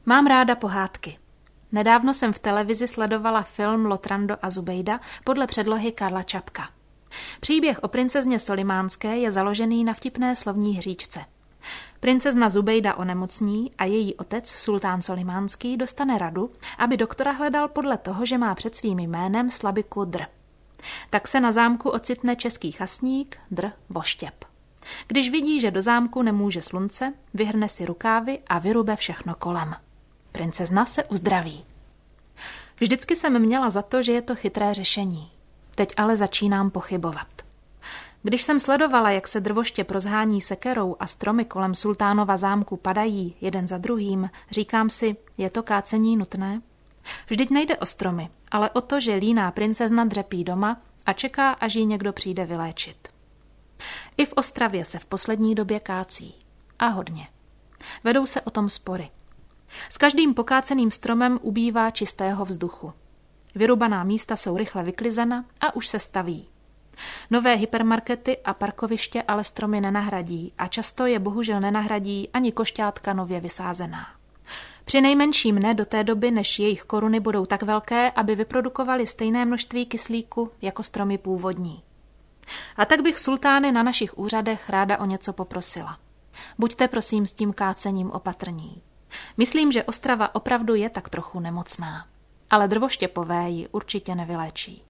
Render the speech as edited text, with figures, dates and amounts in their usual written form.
Mám ráda pohádky. Nedávno jsem v televizi sledovala film Lotrando a Zubejda podle předlohy Karla Čapka. Příběh o princezně Solimánské je založený na vtipné slovní hříčce. Princezna Zubejda onemocní a její otec, sultán Solimánský, dostane radu, aby doktora hledal podle toho, že má před svým jménem slabiku Dr. Tak se na zámku ocitne český chasník Dr. Voštěp. Když vidí, že do zámku nemůže slunce, vyhrne si rukávy a vyrube všechno kolem. Princezna se uzdraví. Vždycky jsem měla za to, že je to chytré řešení. Teď ale začínám pochybovat. Když jsem sledovala, jak se Drvoštěp rozhání sekerou a stromy kolem sultánova zámku padají jeden za druhým, říkám si, je to kácení nutné? Vždyť nejde o stromy, ale o to, že líná princezna dřepí doma a čeká, až ji někdo přijde vyléčit. I v Ostravě se v poslední době kácí. A hodně. Vedou se o tom spory. S každým pokáceným stromem ubývá čistého vzduchu. Vyrubaná místa jsou rychle vyklizena a už se staví. Nové hypermarkety a parkoviště ale stromy nenahradí a často je bohužel nenahradí ani košťátka nově vysázená. Přinejmenším ne do té doby, než jejich koruny budou tak velké, aby vyprodukovaly stejné množství kyslíku jako stromy původní. A tak bych sultány na našich úřadech ráda o něco poprosila. Buďte prosím s tím kácením opatrní. Myslím, že Ostrava opravdu je tak trochu nemocná, ale Drvoštěpové ji určitě nevyléčí.